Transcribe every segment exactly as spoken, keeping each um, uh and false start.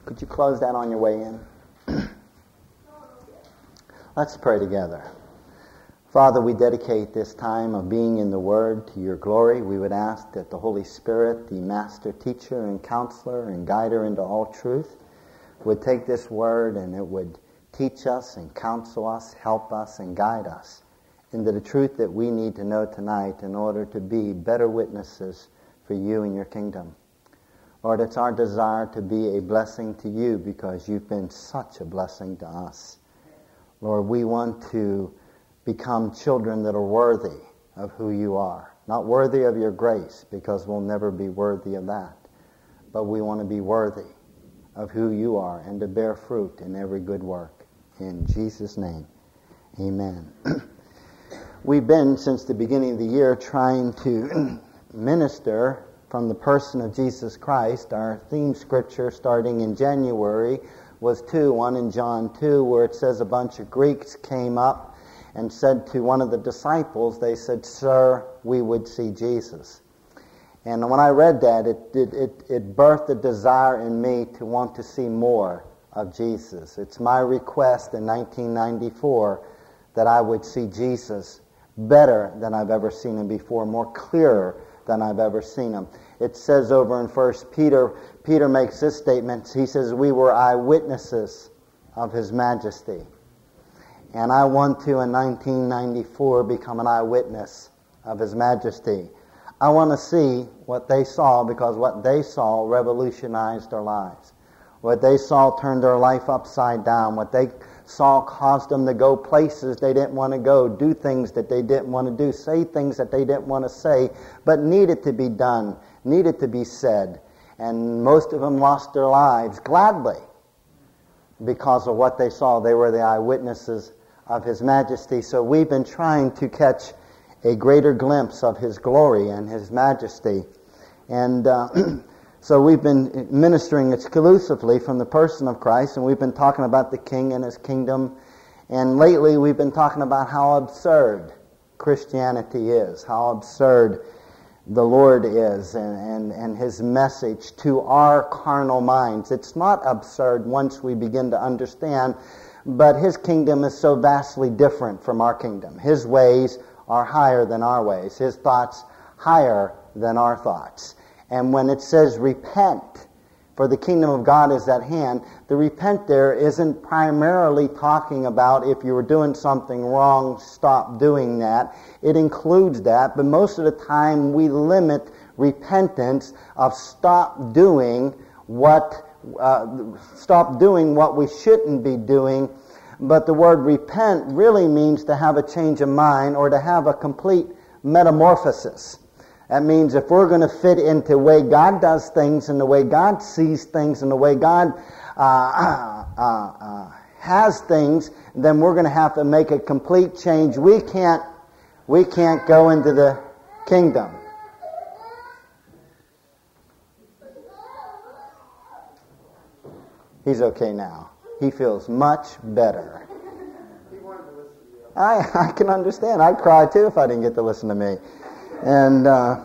Could you close that on your way in? Let's pray together. Father, we dedicate this time of being in the Word to your glory. We would ask that the Holy Spirit, the master teacher and counselor and guider into all truth, would take this Word and it would teach us and counsel us, help us and guide us into the truth that we need to know tonight in order to be better witnesses for you and your kingdom. Lord, it's our desire to be a blessing to you because you've been such a blessing to us. Lord, we want to become children that are worthy of who you are. Not worthy of your grace, because we'll never be worthy of that. But we want to be worthy of who you are and to bear fruit in every good work. In Jesus' name, amen. We've been, since the beginning of the year, trying to minister from the person of Jesus Christ. Our theme scripture starting in January was two, one in John two, where it says a bunch of Greeks came up and said to one of the disciples, they said, "Sir, we would see Jesus." And when I read that, it, it, it, it birthed a desire in me to want to see more of Jesus. It's my request in nineteen ninety-four that I would see Jesus better than I've ever seen him before, more clearer than I've ever seen him. It says over in First Peter, Peter makes this statement. He says, "We were eyewitnesses of his majesty." And I want to, in nineteen ninety-four, become an eyewitness of his majesty. I want to see what they saw, because what they saw revolutionized their lives. What they saw turned their life upside down. What they saw caused them to go places they didn't want to go, do things that they didn't want to do, say things that they didn't want to say, but needed to be done, needed to be said. And most of them lost their lives gladly because of what they saw. They were the eyewitnesses of his majesty. So we've been trying to catch a greater glimpse of his glory and his majesty. And uh, so we've been ministering exclusively from the person of Christ, and we've been talking about the King and his kingdom. And lately we've been talking about how absurd Christianity is, how absurd the Lord is, and, and, and his message to our carnal minds. It's not absurd once we begin to understand, but his kingdom is so vastly different from our kingdom. His ways are higher than our ways. His thoughts higher than our thoughts. And when it says repent, for the kingdom of God is at hand, the repent there isn't primarily talking about if you were doing something wrong, stop doing that. It includes that, but most of the time we limit repentance of stop doing what uh, stop doing what we shouldn't be doing. But the word repent really means to have a change of mind or to have a complete metamorphosis. That means if we're going to fit into the way God does things and the way God sees things and the way God uh, uh, uh, has things, then we're going to have to make a complete change. We can't, we can't go into the kingdom. He's okay now. He feels much better. I, I can understand. I'd cry too if I didn't get to listen to me. And uh,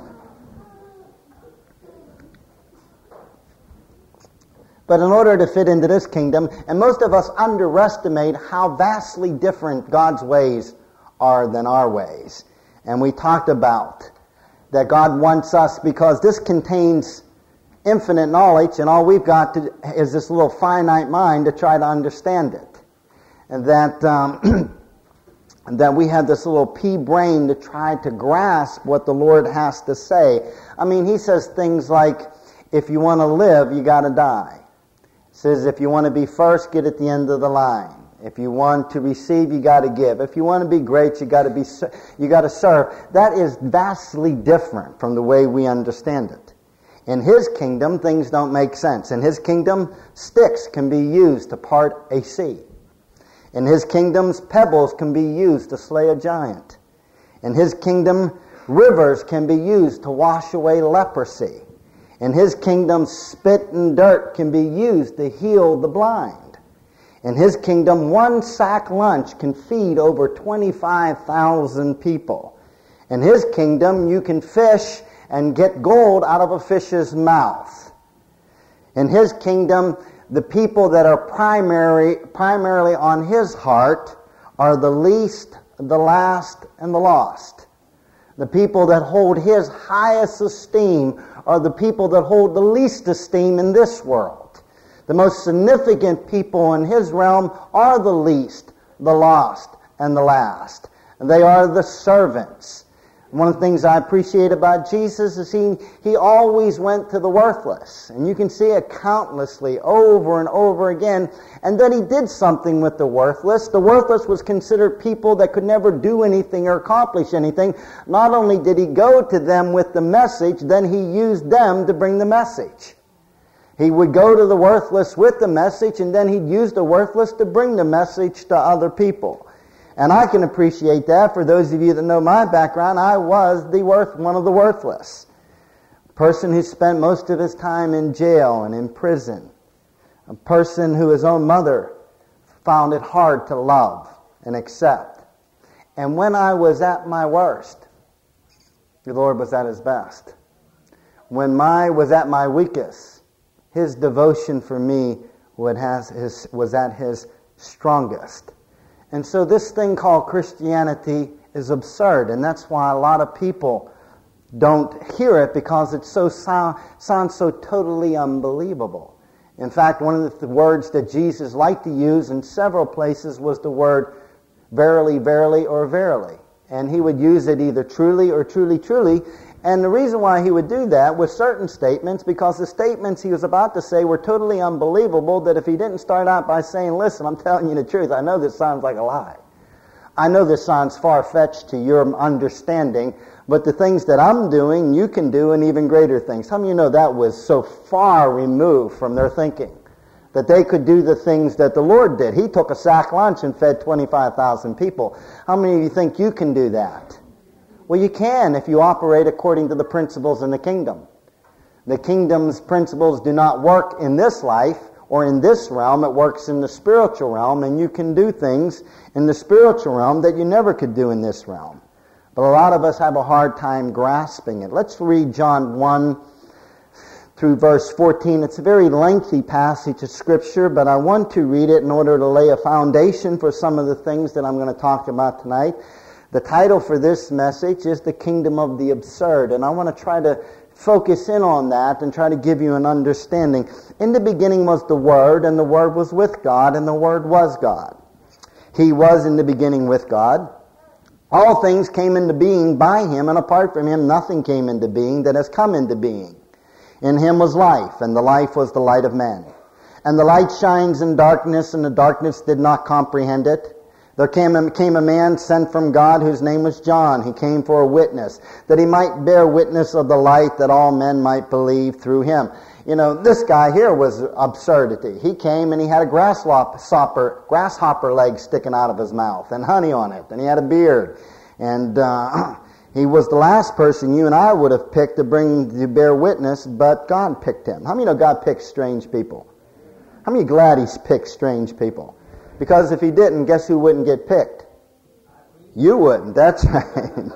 but in order to fit into this kingdom, and most of us underestimate how vastly different God's ways are than our ways. And we talked about that God wants us, because this contains infinite knowledge, and all we've got to, is this little finite mind to try to understand it. And that um, that we have this little pea brain to try to grasp what the Lord has to say. I mean, he says things like, if you want to live, you got to die. He says, if you want to be first, get at the end of the line. If you want to receive, you got to give. If you want to be great, you got to be you got to serve. That is vastly different from the way we understand it. In his kingdom, things don't make sense. In his kingdom, sticks can be used to part a sea. In his kingdoms, pebbles can be used to slay a giant. In his kingdom, rivers can be used to wash away leprosy. In his kingdom, spit and dirt can be used to heal the blind. In his kingdom, one sack lunch can feed over twenty-five thousand people. In his kingdom, you can fish and get gold out of a fish's mouth. In his kingdom, the people that are primary, primarily on his heart are the least, the last, and the lost. The people that hold his highest esteem are the people that hold the least esteem in this world. The most significant people in his realm are the least, the lost, and the last. And they are the servants. One of the things I appreciate about Jesus is he, he always went to the worthless. And you can see it countlessly over and over again. And then he did something with the worthless. The worthless was considered people that could never do anything or accomplish anything. Not only did he go to them with the message, then he used them to bring the message. He would go to the worthless with the message, and then he'd use the worthless to bring the message to other people. And I can appreciate that. For those of you that know my background, I was the worth, one of the worthless. A person who spent most of his time in jail and in prison. A person who his own mother found it hard to love and accept. And when I was at my worst, the Lord was at his best. When I was at my weakest, his devotion for me would has his, was at his strongest. And so this thing called Christianity is absurd, and that's why a lot of people don't hear it, because it so sound, sounds so totally unbelievable. In fact, one of the words that Jesus liked to use in several places was the word verily, verily, or verily. And he would use it either truly or truly, truly. And the reason why he would do that with certain statements, because the statements he was about to say were totally unbelievable, that if he didn't start out by saying, listen, I'm telling you the truth, I know this sounds like a lie. I know this sounds far-fetched to your understanding, but the things that I'm doing, you can do, and even greater things. How many of you know that was so far removed from their thinking, that they could do the things that the Lord did? He took a sack lunch and fed twenty-five thousand people. How many of you think you can do that? Well, you can if you operate according to the principles in the kingdom. The kingdom's principles do not work in this life or in this realm. It works in the spiritual realm, and you can do things in the spiritual realm that you never could do in this realm. But a lot of us have a hard time grasping it. Let's read John one through verse fourteen. It's a very lengthy passage of Scripture, but I want to read it in order to lay a foundation for some of the things that I'm going to talk about tonight. The title for this message is The Kingdom of the Absurd, and I want to try to focus in on that and try to give you an understanding. In the beginning was the Word, and the Word was with God, and the Word was God. He was in the beginning with God. All things came into being by Him, and apart from Him nothing came into being that has come into being. In Him was life, and the life was the light of men. And the light shines in darkness, and the darkness did not comprehend it. There came a, came a man sent from God whose name was John. He came for a witness, that he might bear witness of the light, that all men might believe through him. You know, this guy here was absurdity. He came and he had a grasshopper, grasshopper leg sticking out of his mouth and honey on it, and he had a beard. And uh, he was the last person you and I would have picked to bring to bear witness, but God picked him. How many know God picks strange people? How many are glad He's picked strange people? Because if He didn't, guess who wouldn't get picked? You wouldn't, that's right.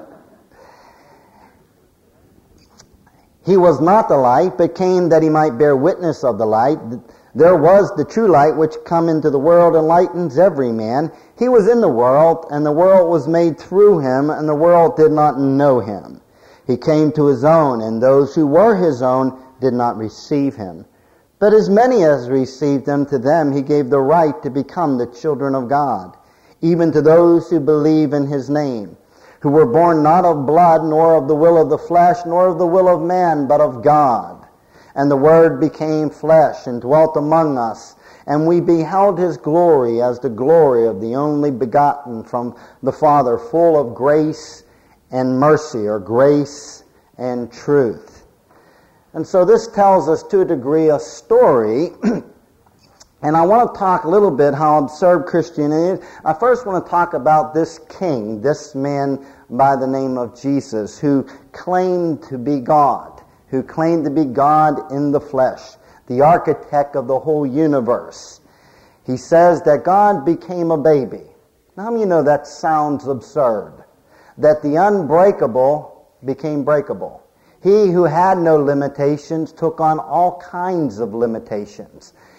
He was not the light, but came that He might bear witness of the light. There was the true light which come into the world and lightens every man. He was in the world, and the world was made through Him, and the world did not know Him. He came to His own, and those who were His own did not receive Him. But as many as received Him, to them He gave the right to become the children of God, even to those who believe in His name, who were born not of blood, nor of the will of the flesh, nor of the will of man, but of God. And the Word became flesh and dwelt among us, and we beheld His glory as the glory of the only begotten from the Father, full of grace and mercy, or grace and truth. And so this tells us to a degree a story, and I want to talk a little bit how absurd Christianity is. I first want to talk about this king, this man by the name of Jesus, who claimed to be God, who claimed to be God in the flesh, the architect of the whole universe. He says that God became a baby. Now, how many of you know that sounds absurd? That the unbreakable became breakable. He who had no limitations took on all kinds of limitations.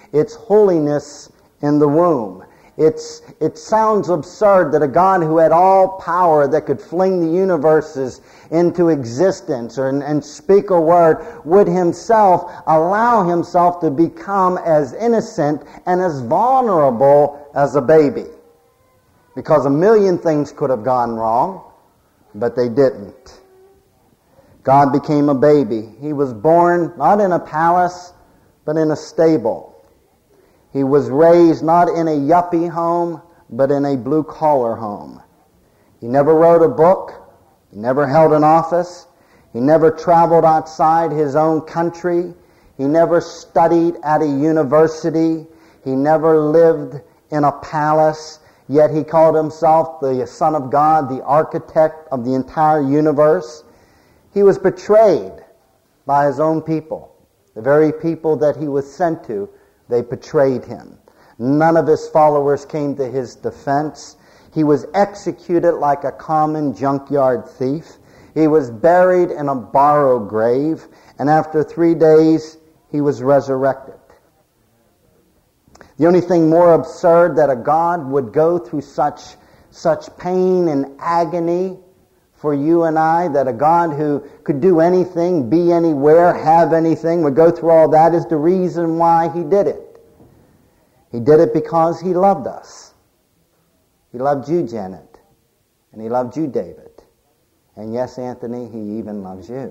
It's holiness in the womb. It's, it sounds absurd that a God who had all power, that could fling the universes into existence or, and speak a word, would himself allow himself to become as innocent and as vulnerable as a baby. Because a million things could have gone wrong, but they didn't. God became a baby. He was born not in a palace, but in a stable. He was raised not in a yuppie home, but in a blue-collar home. He never wrote a book. He never held an office. He never traveled outside his own country. He never studied at a university. He never lived in a palace. Yet he called himself the Son of God, the architect of the entire universe. He was betrayed by his own people. The very people that he was sent to, they betrayed him. None of his followers came to his defense. He was executed like a common junkyard thief. He was buried in a borrowed grave, and after three days, he was resurrected. The only thing more absurd that a God would go through such, such pain and agony for you and I, that a God who could do anything, be anywhere, have anything, would go through all that, is the reason why he did it. He did it because he loved us. He loved you, Janet, and he loved you, David. And yes, Anthony, he even loves you.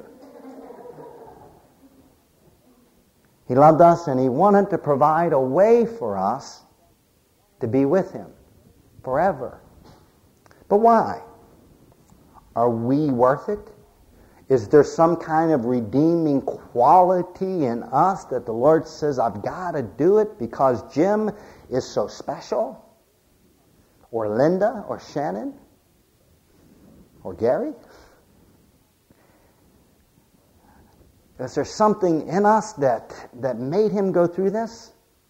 He loved us, and he wanted to provide a way for us to be with him forever. But why? Are we worth it? Is there some kind of redeeming quality in us that the Lord says, I've got to do it because Jim is so special? Or Linda, or Shannon, or Gary? Is there something in us that, that made him go through this?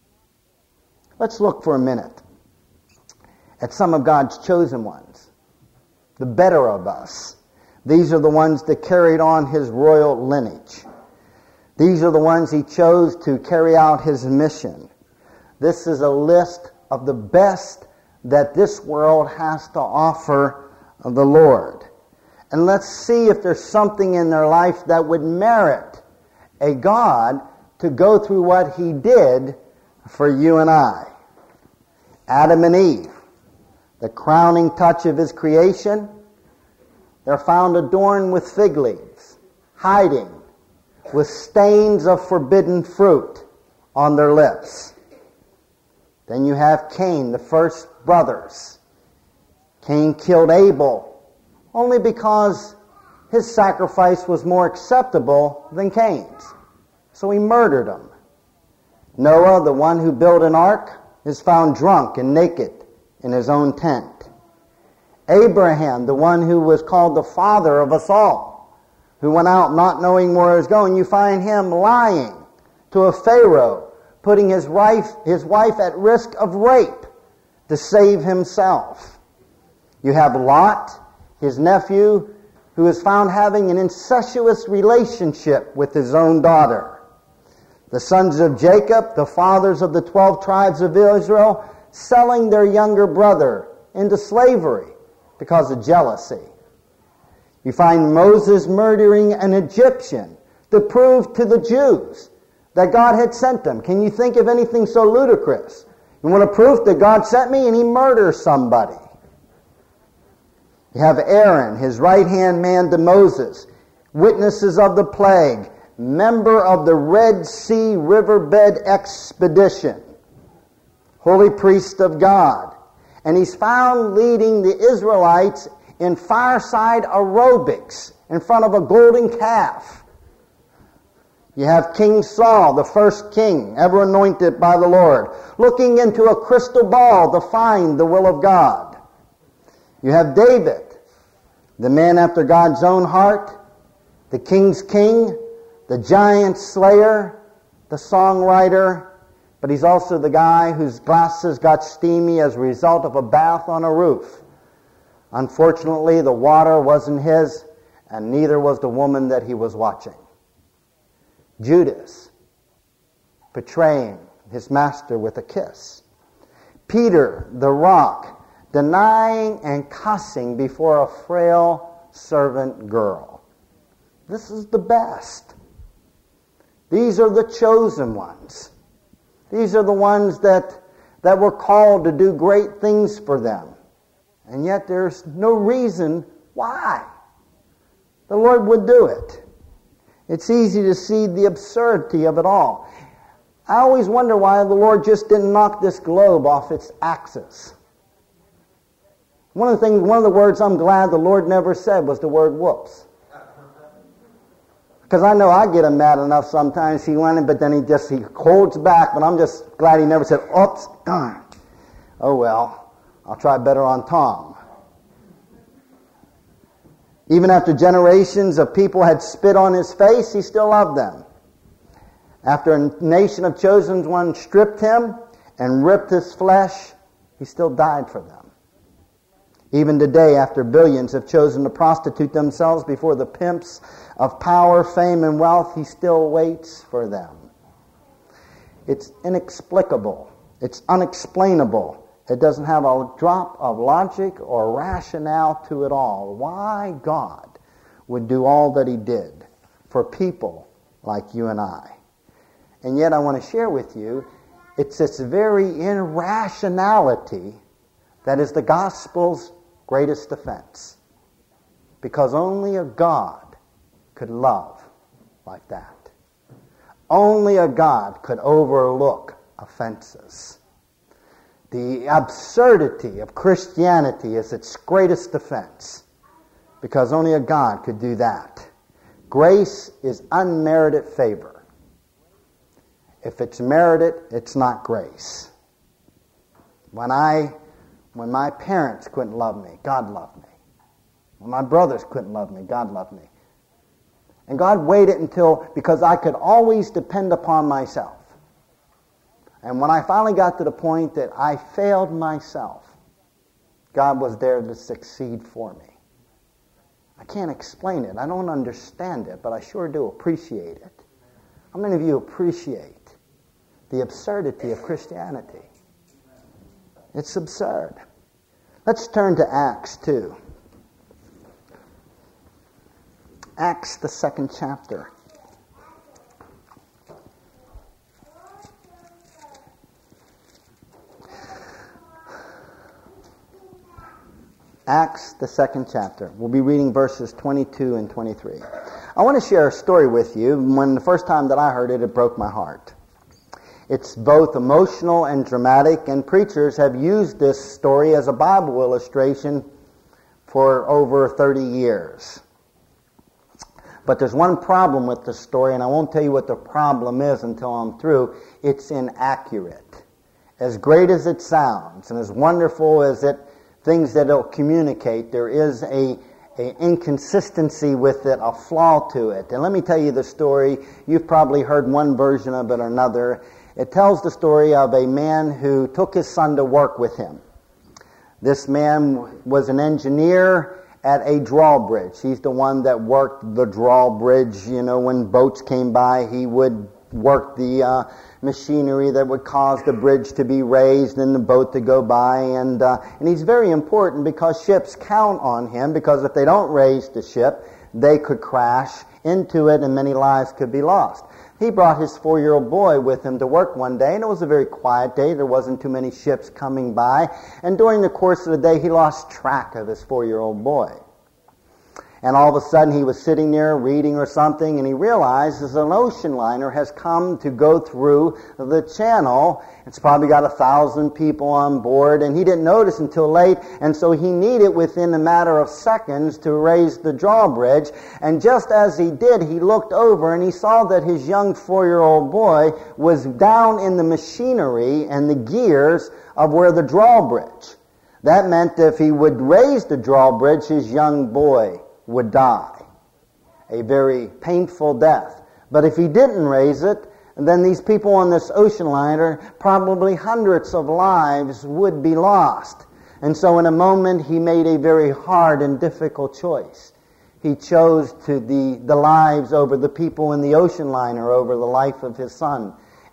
Let's look for a minute at some of God's chosen ones, the better of us. These are the ones that carried on his royal lineage. These are the ones he chose to carry out his mission. This is a list of the best that this world has to offer of the Lord. And let's see if there's something in their life that would merit a God to go through what he did for you and I. Adam and Eve, the crowning touch of his creation, they're found adorned with fig leaves, hiding, with stains of forbidden fruit on their lips. Then you have Cain, the first brothers. Cain killed Abel only because his sacrifice was more acceptable than Cain's. So he murdered him. Noah, the one who built an ark, is found drunk and naked in his own tent. Abraham, the one who was called the father of us all, who went out not knowing where he was going, you find him lying to a Pharaoh, putting his wife, his wife at risk of rape to save himself. You have Lot, his nephew, who is found having an incestuous relationship with his own daughter. The sons of Jacob, the fathers of the twelve tribes of Israel, selling their younger brother into slavery because of jealousy. You find Moses murdering an Egyptian to prove to the Jews that God had sent them. Can you think of anything so ludicrous? You want a proof that God sent me, and he murders somebody. You have Aaron, his right-hand man to Moses, witnesses of the plague, member of the Red Sea riverbed expedition, holy priest of God. And he's found leading the Israelites in fireside aerobics in front of a golden calf. You have King Saul, the first king ever anointed by the Lord, looking into a crystal ball to find the will of God. You have David, the man after God's own heart, the king's king, the giant slayer, the songwriter, but he's also the guy whose glasses got steamy as a result of a bath on a roof. Unfortunately, the water wasn't his, and neither was the woman that he was watching. Judas, betraying his master with a kiss. Peter, the rock, denying and cussing before a frail servant girl. This is the best. These are the chosen ones. These are the ones that, that were called to do great things for them. And yet there's no reason why the Lord would do it. It's easy to see the absurdity of it all. I always wonder why the Lord just didn't knock this globe off its axis. One of the things, one of the words I'm glad the Lord never said was the word whoops. Because I know I get him mad enough sometimes. He went, but then he just he holds back. But I'm just glad he never said, "Oops, darn. Oh well, I'll try better on Tom." Even after generations of people had spit on his face, he still loved them. After a nation of chosen ones stripped him and ripped his flesh, he still died for them. Even today, after billions have chosen to prostitute themselves before the pimps of power, fame, and wealth, he still waits for them. It's inexplicable. It's unexplainable. It doesn't have a drop of logic or rationale to it all. Why God would do all that he did for people like you and I. And yet I want to share with you, it's this very irrationality that is the gospel's greatest defense. Because only a God could love like that. Only a God could overlook offenses. The absurdity of Christianity is its greatest defense. Because only a God could do that. Grace is unmerited favor. If it's merited, it's not grace. When I When my parents couldn't love me, God loved me. When my brothers couldn't love me, God loved me. And God waited until, because I could always depend upon myself. And when I finally got to the point that I failed myself, God was there to succeed for me. I can't explain it. I don't understand it, but I sure do appreciate it. How many of you appreciate the absurdity of Christianity? It's absurd. Let's turn to Acts two. Acts, the second chapter. Acts, the second chapter. We'll be reading verses twenty-two and twenty-three. I want to share a story with you. When the first time that I heard it, it broke my heart. It's both emotional and dramatic, and preachers have used this story as a Bible illustration for over thirty years. But there's one problem with the story, and I won't tell you what the problem is until I'm through. It's inaccurate. As great as it sounds, and as wonderful as it things that it'll communicate, there is a, a inconsistency with it, a flaw to it. And let me tell you the story. You've probably heard one version of it or another. It tells the story of a man who took his son to work with him. This man was an engineer at a drawbridge. He's the one that worked the drawbridge. You know, when boats came by, he would work the uh, machinery that would cause the bridge to be raised and the boat to go by. And, uh, and he's very important because ships count on him, because if they don't raise the ship, they could crash into it and many lives could be lost. He brought his four-year-old boy with him to work one day, and it was a very quiet day. There wasn't too many ships coming by. And during the course of the day, he lost track of his four-year-old boy. And all of a sudden, he was sitting there reading or something, and he realizes an ocean liner has come to go through the channel. It's probably got a thousand people on board, and he didn't notice until late, and so he needed within a matter of seconds to raise the drawbridge. And just as he did, he looked over and he saw that his young four-year-old boy was down in the machinery and the gears of where the drawbridge. That meant that if he would raise the drawbridge, his young boy would die. A very painful death. But if he didn't raise it, then these people on this ocean liner, probably hundreds of lives would be lost. And so in a moment, he made a very hard and difficult choice. He chose to the, the lives over the people in the ocean liner, over the life of his son.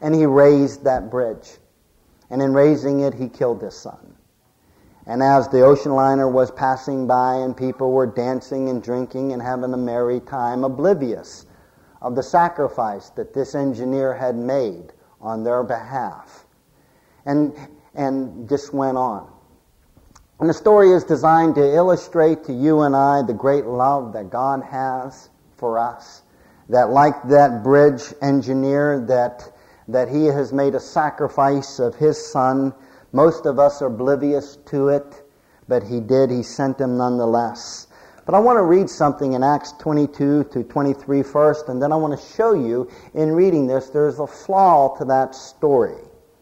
and he raised that bridge. And in raising it, he killed his son. And as the ocean liner was passing by and people were dancing and drinking and having a merry time, oblivious of the sacrifice that this engineer had made on their behalf. And, and just went on. And the story is designed to illustrate to you and I the great love that God has for us. That like that bridge engineer, that, that he has made a sacrifice of his son. Most of us are oblivious to it, but he did. He sent him nonetheless. But I want to read something in Acts twenty-two to twenty-three first, and then I want to show you in reading this, there's a flaw to that story.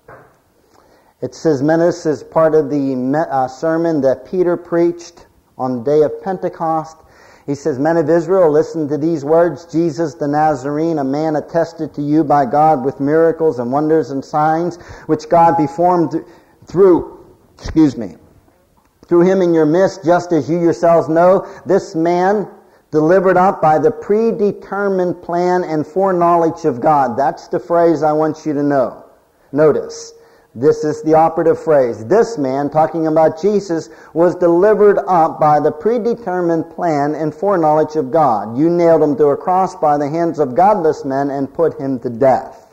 It says, this is part of the uh, sermon that Peter preached on the day of Pentecost. He says, Men of Israel, listen to these words. Jesus the Nazarene, a man attested to you by God with miracles and wonders and signs, which God performed through, excuse me, through him in your midst, just as you yourselves know. This man delivered up by the predetermined plan and foreknowledge of God. That's the phrase I want you to know. Notice. This is the operative phrase. This man, talking about Jesus, was delivered up by the predetermined plan and foreknowledge of God. You nailed him to a cross by the hands of godless men and put him to death.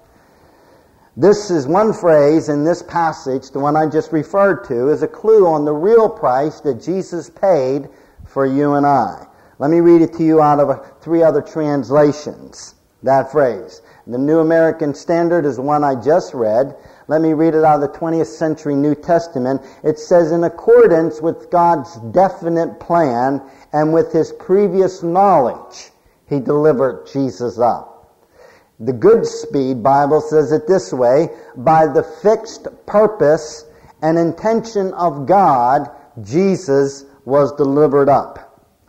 This is one phrase in this passage, the one I just referred to, is a clue on the real price that Jesus paid for you and I. Let me read it to you out of three other translations, that phrase. The New American Standard is the one I just read. Let me read it out of the twentieth century New Testament. It says, in accordance with God's definite plan and with his previous knowledge, he delivered Jesus up. The Goodspeed Bible says it this way, by the fixed purpose and intention of God, Jesus was delivered up.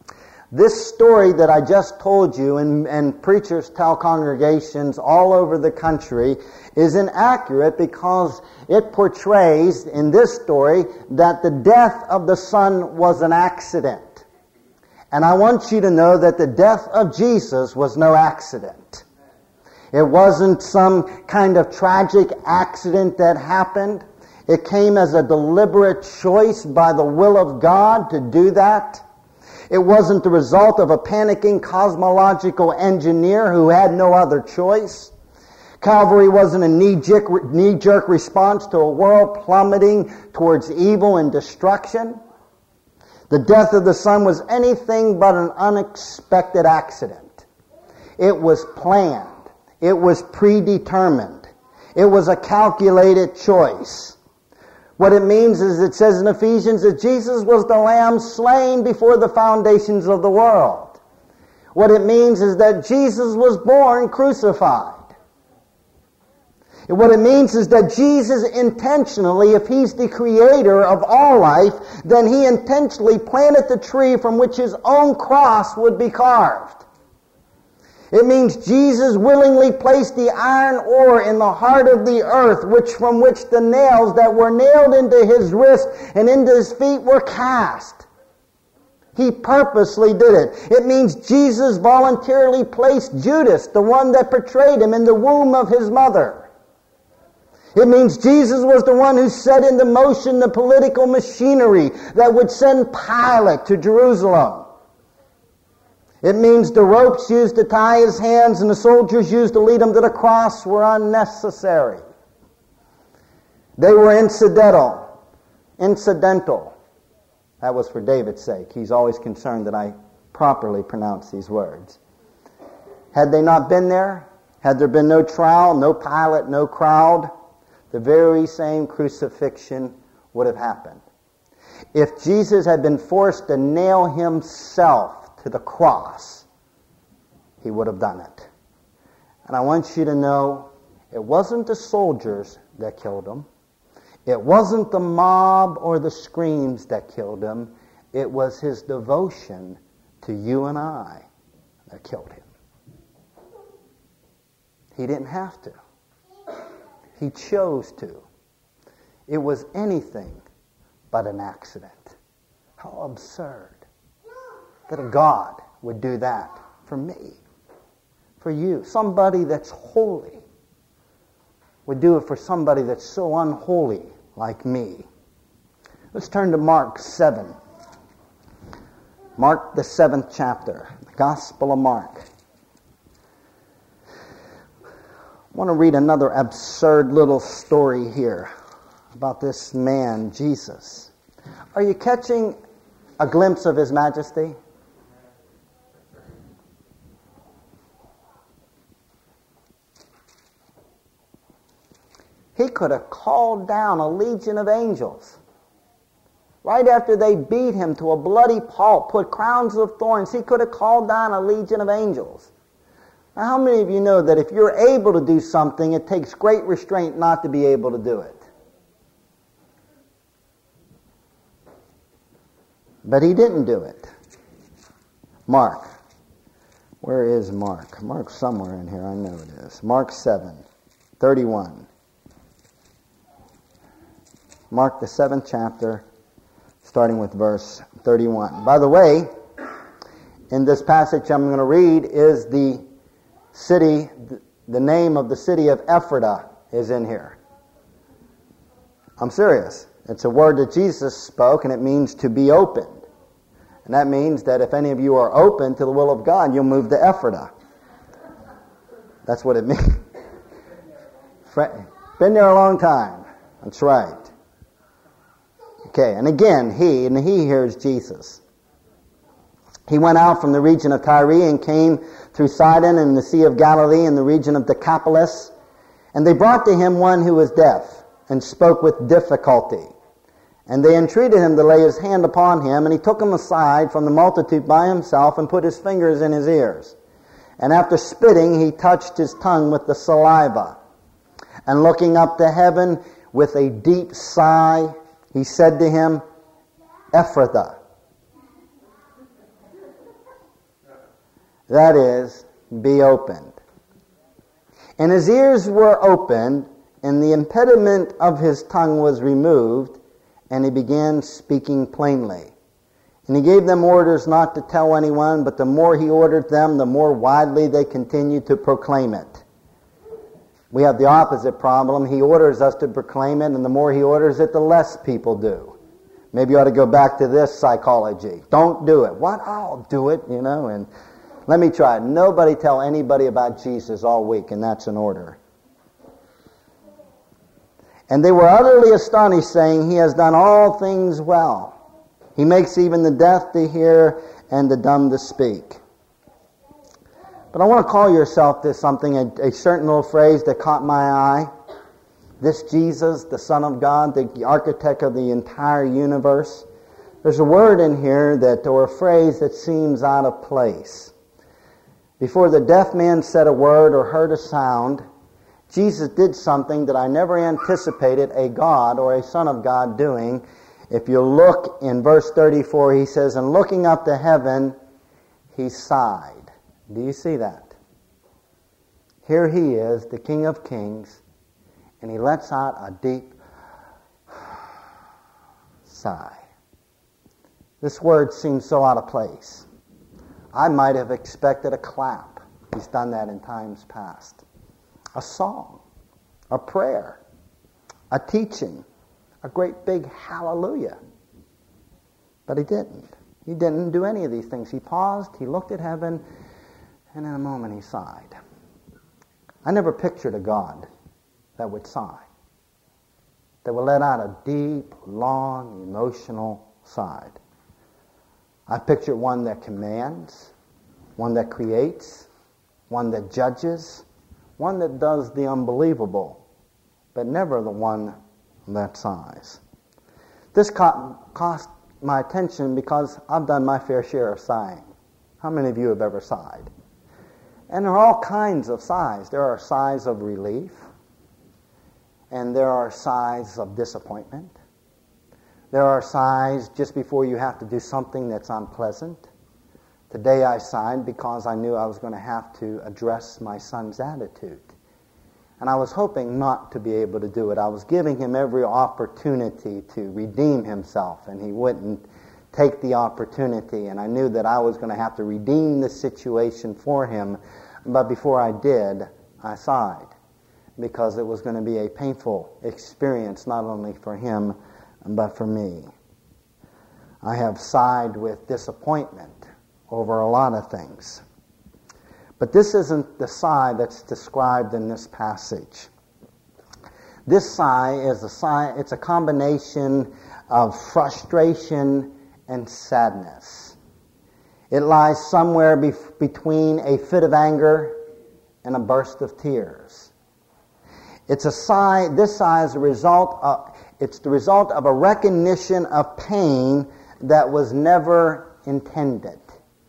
This story that I just told you, and, and preachers tell congregations all over the country, is inaccurate because it portrays in this story that the death of the son was an accident. And I want you to know that the death of Jesus was no accident. It wasn't some kind of tragic accident that happened. It came as a deliberate choice by the will of God to do that. It wasn't the result of a panicking cosmological engineer who had no other choice. Calvary wasn't a knee-jerk, knee-jerk response to a world plummeting towards evil and destruction. The death of the Son was anything but an unexpected accident. It was planned. It was predetermined. It was a calculated choice. What it means is, it says in Ephesians that Jesus was the Lamb slain before the foundations of the world. What it means is that Jesus was born crucified. And what it means is that Jesus intentionally, if he's the creator of all life, then he intentionally planted the tree from which his own cross would be carved. It means Jesus willingly placed the iron ore in the heart of the earth, which from which the nails that were nailed into his wrist and into his feet were cast. He purposely did it. It means Jesus voluntarily placed Judas, the one that betrayed him, in the womb of his mother. It means Jesus was the one who set into motion the political machinery that would send Pilate to Jerusalem. It means the ropes used to tie his hands and the soldiers used to lead him to the cross were unnecessary. They were incidental. Incidental. That was for David's sake. He's always concerned that I properly pronounce these words. Had they not been there, had there been no trial, no Pilate, no crowd, the very same crucifixion would have happened. If Jesus had been forced to nail himself to the cross, he would have done it. And I want you to know, it wasn't the soldiers that killed him. It wasn't the mob or the screams that killed him. It was his devotion to you and I that killed him. He didn't have to. He chose to. It was anything but an accident. How absurd that a God would do that for me, for you, somebody that's holy, would do it for somebody that's so unholy like me. Let's turn to Mark seven. Mark, the seventh chapter, the Gospel of Mark. I want to read another absurd little story here about this man, Jesus. Are you catching a glimpse of His majesty? He could have called down a legion of angels. Right after they beat Him to a bloody pulp, put crowns of thorns, He could have called down a legion of angels. Now, how many of you know that if you're able to do something, it takes great restraint not to be able to do it? But He didn't do it. Mark. Where is Mark? Mark's somewhere in here. I know it is. Mark seven, thirty-one. Mark, the seventh chapter, starting with verse thirty-one. By the way, in this passage I'm going to read is the city, the name of the city of Ephrata is in here. I'm serious. It's a word that Jesus spoke, and it means to be opened. And that means that if any of you are open to the will of God, you'll move to Ephrata. That's what it means. Been there a long time. That's right. Okay, and again, he, and he here is Jesus. He went out from the region of Tyre and came through Sidon and the Sea of Galilee and the region of Decapolis. And they brought to him one who was deaf and spoke with difficulty. And they entreated him to lay his hand upon him, and he took him aside from the multitude by himself and put his fingers in his ears. And after spitting, he touched his tongue with the saliva. And looking up to heaven with a deep sigh, he said to him, Ephphatha. That is, be opened. And his ears were opened, and the impediment of his tongue was removed, and he began speaking plainly. And he gave them orders not to tell anyone, but the more he ordered them, the more widely they continued to proclaim it. We have the opposite problem. He orders us to proclaim it, and the more he orders it, the less people do. Maybe you ought to go back to this psychology. Don't do it. What? I'll do it, you know, and let me try it. Nobody tell anybody about Jesus all week, and that's an order. And they were utterly astonished, saying, He has done all things well. He makes even the deaf to hear and the dumb to speak. But I want to call yourself this something, a, a certain little phrase that caught my eye. This Jesus, the Son of God, the architect of the entire universe. There's a word in here that, or a phrase that seems out of place. Before the deaf man said a word or heard a sound, Jesus did something that I never anticipated a God or a Son of God doing. If you look in verse thirty-four, he says, and looking up to heaven, he sighed. Do you see that? Here he is, the King of Kings, and he lets out a deep sigh. This word seems so out of place. I might have expected a clap. He's done that in times past. A song, a prayer, a teaching, a great big hallelujah. But he didn't. He didn't do any of these things. He paused, he looked at heaven, and in a moment he sighed. I never pictured a God that would sigh, that would let out a deep, long, emotional sigh. I pictured one that commands, one that creates, one that judges, one that does the unbelievable, but never the one that sighs. This caught, cost my attention because I've done my fair share of sighing. How many of you have ever sighed? And there are all kinds of sighs. There are sighs of relief, and there are sighs of disappointment. There are sighs just before you have to do something that's unpleasant. Today I sighed because I knew I was going to have to address my son's attitude. And I was hoping not to be able to do it. I was giving him every opportunity to redeem himself, and he wouldn't take the opportunity. And I knew that I was going to have to redeem the situation for him. But before I did, I sighed. because it was going to be a painful experience, not only for him, but for me. I have sighed with disappointment over a lot of things. But this isn't the sigh that's described in this passage. This sigh is a sigh, it's a combination of frustration and sadness. It lies somewhere be- between a fit of anger and a burst of tears. It's a sigh, this sigh is a result of, it's the result of a recognition of pain that was never intended.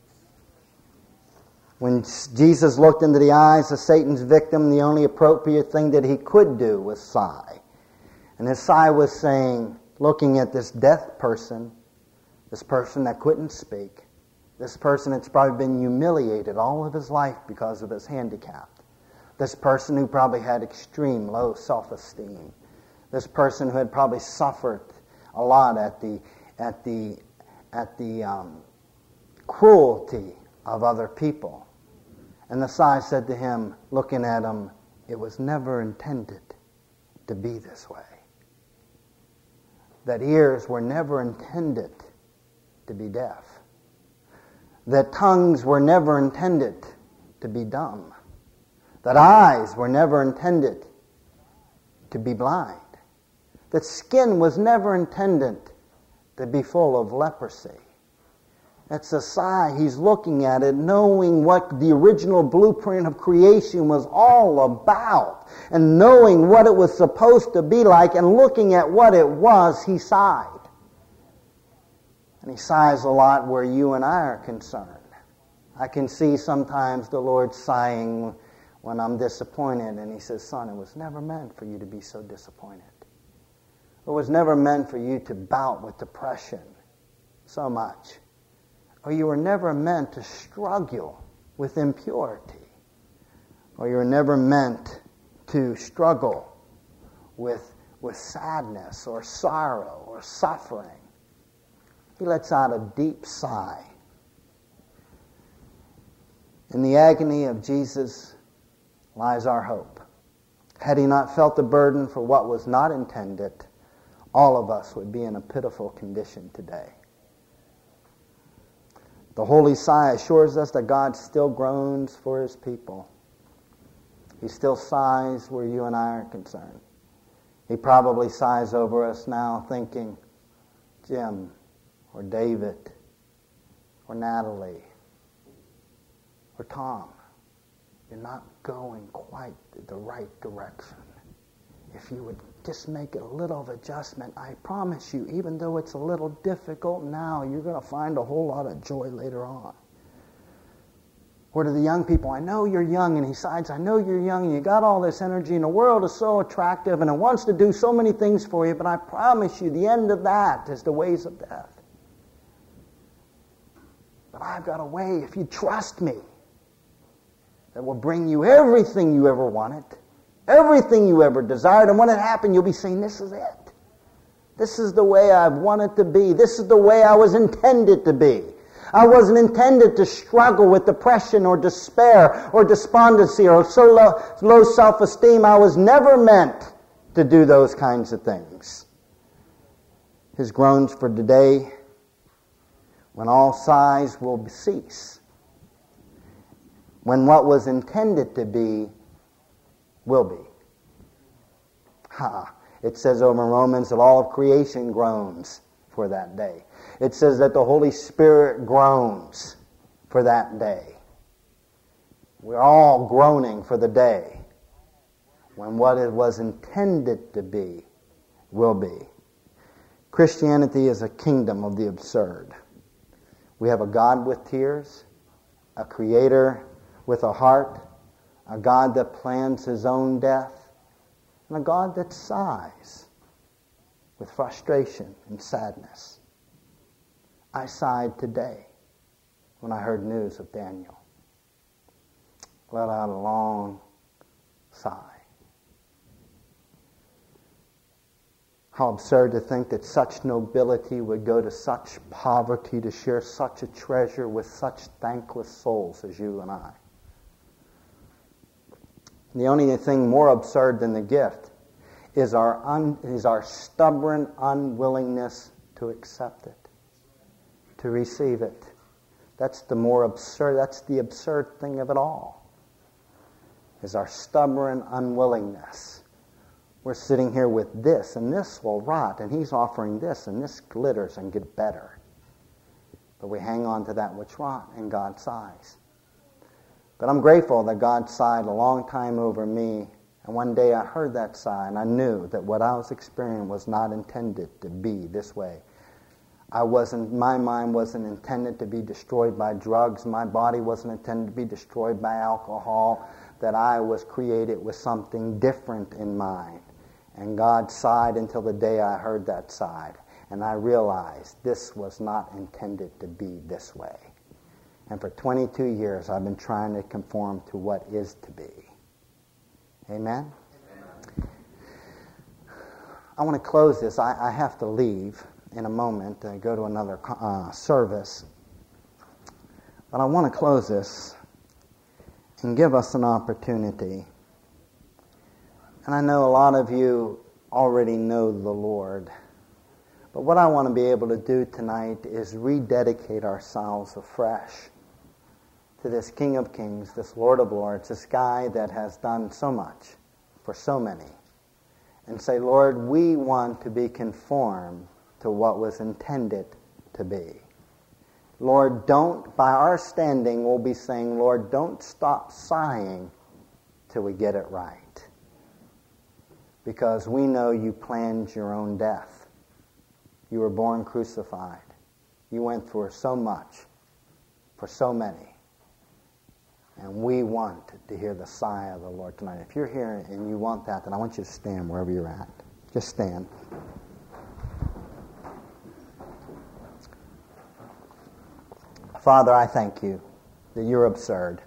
When Jesus looked into the eyes of Satan's victim, the only appropriate thing that he could do was sigh. And his sigh was saying, looking at this deaf person, this person that couldn't speak, this person that's probably been humiliated all of his life because of his handicap, this person who probably had extreme low self-esteem, this person who had probably suffered a lot at the at the at the um, cruelty of other people. And the sigh said to him, looking at him, it was never intended to be this way. That ears were never intended to be deaf. That tongues were never intended to be dumb. That eyes were never intended to be blind. That skin was never intended to be full of leprosy. That's a sigh. He's looking at it, knowing what the original blueprint of creation was all about, and knowing what it was supposed to be like, and looking at what it was, he sighed. And he sighs a lot where you and I are concerned. I can see sometimes the Lord sighing when I'm disappointed, and he says, son, it was never meant for you to be so disappointed. It was never meant for you to bout with depression so much. Or you were never meant to struggle with impurity. Or you were never meant to struggle with, with sadness or sorrow or suffering. He lets out a deep sigh. In the agony of Jesus lies our hope. Had he not felt the burden for what was not intended, all of us would be in a pitiful condition today. The holy sigh assures us that God still groans for his people. He still sighs where you and I are concerned. He probably sighs over us now thinking, Jim, or David, or Natalie, or Tom, you're not going quite the right direction. If you would just make a little of adjustment, I promise you, even though it's a little difficult now, you're going to find a whole lot of joy later on. Or to the young people, I know you're young, and he sighs, I know you're young, and you got all this energy, and the world is so attractive, and it wants to do so many things for you, but I promise you, the end of that is the ways of death. But I've got a way, if you trust me, that will bring you everything you ever wanted, everything you ever desired, and when it happened, you'll be saying, this is it. This is the way I've wanted to be. This is the way I was intended to be. I wasn't intended to struggle with depression or despair or despondency or so low, low self-esteem. I was never meant to do those kinds of things. His groans for today, when all sighs will cease, when what was intended to be will be. Ha! It says over in Romans that all of creation groans for that day. It says that the Holy Spirit groans for that day. We're all groaning for the day when what it was intended to be will be. Christianity is a kingdom of the absurd. We have a God with tears, a Creator with a heart, a God that plans his own death, and a God that sighs with frustration and sadness. I sighed today when I heard news of Daniel. Let out a long sigh. How absurd to think that such nobility would go to such poverty to share such a treasure with such thankless souls as you and I. The only thing more absurd than the gift is our un, is our stubborn unwillingness to accept it, to receive it. That's the more absurd, that's the absurd thing of it all, is our stubborn unwillingness. We're sitting here with this, and this will rot, and he's offering this, and this glitters and get better. But we hang on to that which rot, and God sighs. But I'm grateful that God sighed a long time over me, and one day I heard that sigh, and I knew that what I was experiencing was not intended to be this way. I wasn't, my mind wasn't intended to be destroyed by drugs. My body wasn't intended to be destroyed by alcohol. That I was created with something different in mind. And God sighed until the day I heard that sigh. And I realized this was not intended to be this way. And for twenty-two years, I've been trying to conform to what is to be. Amen? Amen. I want to close this. I, I have to leave in a moment to go to another uh, service. But I want to close this and give us an opportunity. And I know a lot of you already know the Lord. But what I want to be able to do tonight is rededicate ourselves afresh to this King of Kings, this Lord of Lords, this guy that has done so much for so many. And say, Lord, we want to be conformed to what was intended to be. Lord, don't, by our standing, we'll be saying, Lord, don't stop sighing till we get it right. Because we know you planned your own death. You were born crucified. You went through so much for so many. And we want to hear the sigh of the Lord tonight. If you're here and you want that, then I want you to stand wherever you're at. Just stand. Father, I thank you that you're absurd.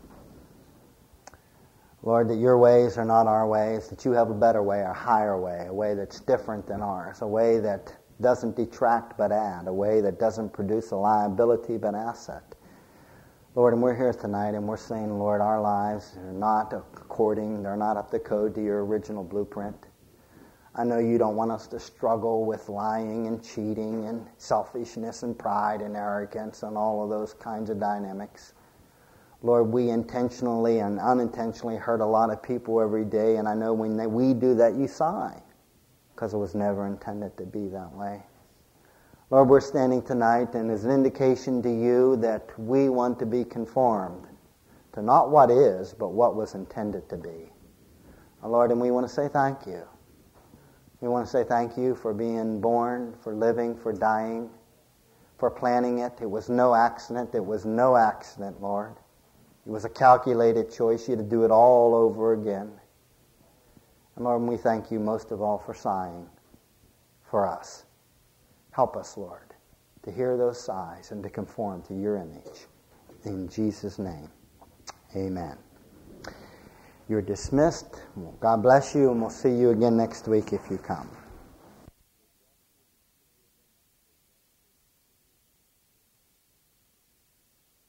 Lord, that your ways are not our ways, that you have a better way, a higher way, a way that's different than ours, a way that doesn't detract but add, a way that doesn't produce a liability but asset. Lord, and we're here tonight and we're saying, Lord, our lives are not according, they're not up to code to your original blueprint. I know you don't want us to struggle with lying and cheating and selfishness and pride and arrogance and all of those kinds of dynamics. Lord, we intentionally and unintentionally hurt a lot of people every day, and I know when they, we do that, you sigh, because it was never intended to be that way. Lord, we're standing tonight, and as an indication to you that we want to be conformed to not what is, but what was intended to be. Lord, and we want to say thank you. We want to say thank you for being born, for living, for dying, for planning it. It was no accident. It was no accident, Lord. It was a calculated choice. You had to do it all over again. And Lord, we thank you most of all for sighing for us. Help us, Lord, to hear those sighs and to conform to your image. In Jesus' name, amen. You're dismissed. God bless you, and we'll see you again next week if you come.